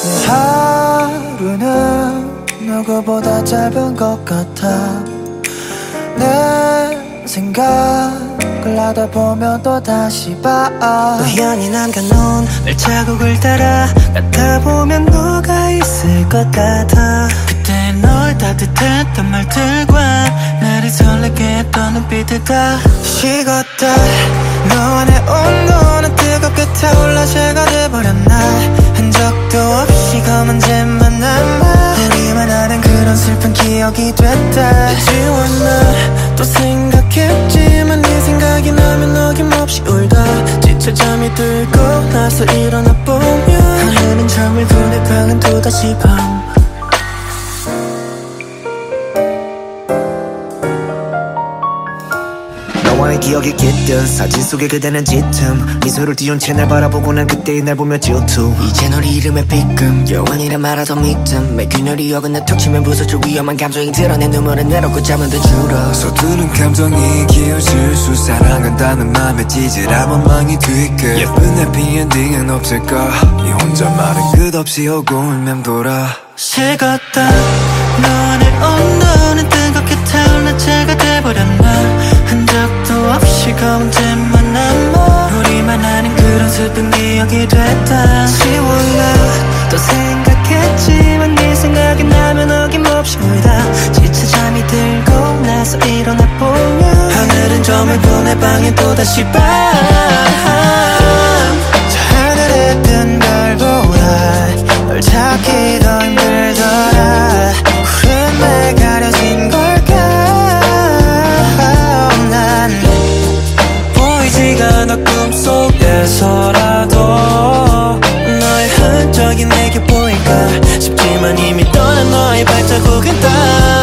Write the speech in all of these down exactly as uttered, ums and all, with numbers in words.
하루는 누구보다 짧은 것 같아. 내 생각을 하다 보면 또 다시 봐. 우연히 남겨놓은 발자국을 따라 가다 보면 너가 있을 것 같아. 그때 널 따뜻했던 말들과 나를 설레게 했던 눈빛들 다 식었다. 너와 내 온도는 뜨겁게 타올라 죄가 돼버렸나. 흔적도 없이 검은 잼만 남아 우리만 아는 그런 슬픈 기억이 됐다. 지웠나 또 생각했지만 네 생각이 나면 어김없이 울다. 지쳐 잠이 들고 나서 일어나 보면 하늘은 저물고 내 방은 또다시 밤. 너와의 기억이 깃든 사진 속에 그대는 짙음 미소를 띄운 채 날 바라보고 난 그때의 날 보며 질투. 이제 널 이름에 삐끔 영원이란 말하던 믿음 매 균열이 어긋나 툭 치면 부서질 위험한 감정이 드러내 눈물은 외롭고 잠은 더 줄어. 서투른 감정이 기어질 수 사랑한다는 맘에 찌질한 원망이 뒤끝 예쁜 해피엔딩은 없을까. 이 혼잣말은 끝없이 오고 맴돌아. 식었다. 너의 온도는 뜨겁게 타올라 죄가 돼버렸나. 흔적도 없이 검은 잼만 남아 우리만 아는 그런 슬픈 기억이 됐다. 지웠나 또 생각했지만 네 생각이 나면 어김없이 울다. 지쳐 잠이 들고 나서 일어나 보면 하늘은 저물고 내 방엔 또다시 밤. 저 하늘에 뜬 별보다 널 찾기 더 힘들더라. 구름에 가려진 걸까. 난 보이지가 않아 꿈속에서라도 너의 흔적이 내게 보일까 싶지만 이미 떠난 너의 발자국은 다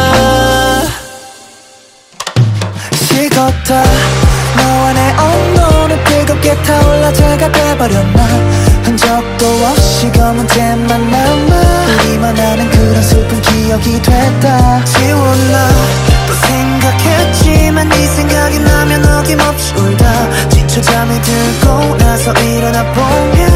식었다. 너와 내 온도는 뜨겁게 타올라 죄가 돼버렸나. 흔적도 없이 검은 잼만 남아 우리만 아는 그런 슬픈 기억이 됐다. 지웠나 또 생각했지만 네 생각이 나면 어김없이 울다. 지쳐 잠이 들고 나서 일어나 보면